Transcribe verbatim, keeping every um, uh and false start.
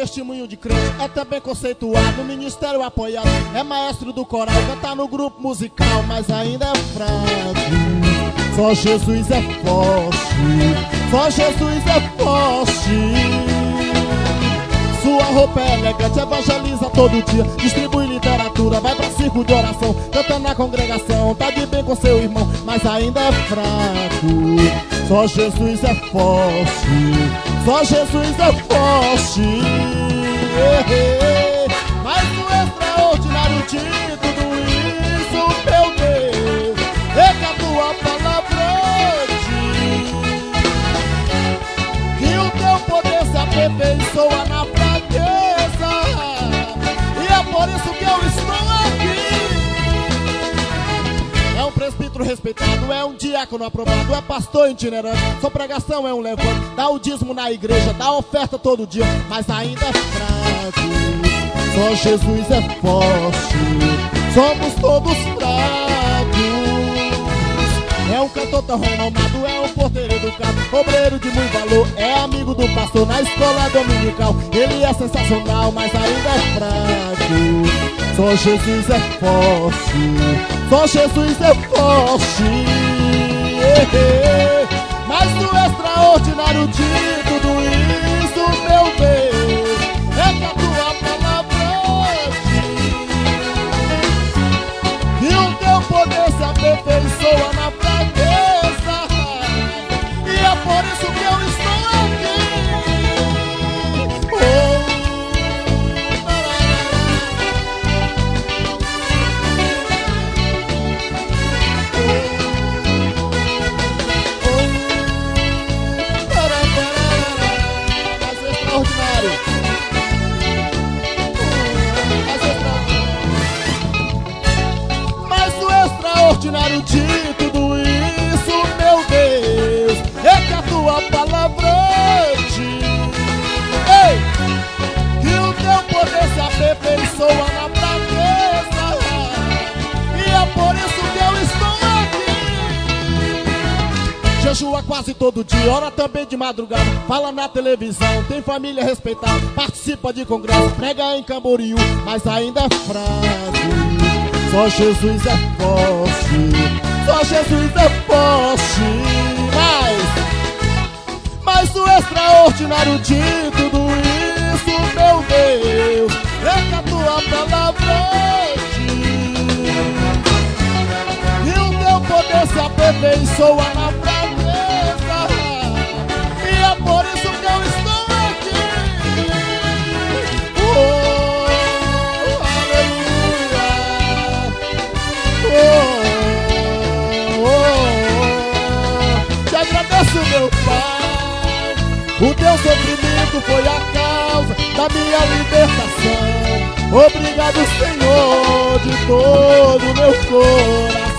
testemunho de crente, é também conceituado, no ministério apoiado, é maestro do coral, canta no grupo musical, mas ainda é fraco. Só Jesus é forte, só Jesus é forte. Sua roupa é elegante, evangeliza todo dia, distribui literatura, vai pra circo de oração, canta na congregação, tá de bem com seu irmão, mas ainda é fraco. Só Jesus é forte, só Jesus é forte. Mas o extraordinário de tudo isso, meu Deus, é que a tua palavra diz que o teu poder se aperfeiçoa na fraqueza, e é por isso que eu estou aqui. É um presbítero respeitado, é um diácono aprovado, é pastor itinerante, sua pregação é um levante, dá o dízimo na igreja, dá oferta todo dia, mas ainda é fraco. Só Jesus é forte, somos todos fracos. É um cantor tão renomado, é um porteiro educado, obreiro de muito valor, é amigo do pastor na escola dominical. Ele é sensacional, mas ainda é fraco. Só Jesus é forte, só Jesus é forte. Mas o extraordinário de tudo isso, meu Deus, é que a tua palavra diz que o teu poder se aperfeiçoa na fraqueza, e é por isso que eu estou aqui. Oh, extraordinário de tudo isso, meu Deus, é que a tua palavra diz, ei, que o teu poder se aperfeiçoa na fraqueza, e é por isso que eu estou aqui. Jejua quase todo dia, ora também de madrugada, fala na televisão, tem família respeitada, participa de congresso, prega em Camboriú, mas ainda é fraco. Só Jesus é forte, só Jesus é forte. Mas, mas o extraordinário de tudo isso, meu Deus, é que a tua palavra diz que o teu poder se aperfeiçoa na fraqueza, e é por isso que eu estou aqui. Oh, meu Pai, o teu sofrimento foi a causa da minha libertação. Obrigado, Senhor, de todo o meu coração.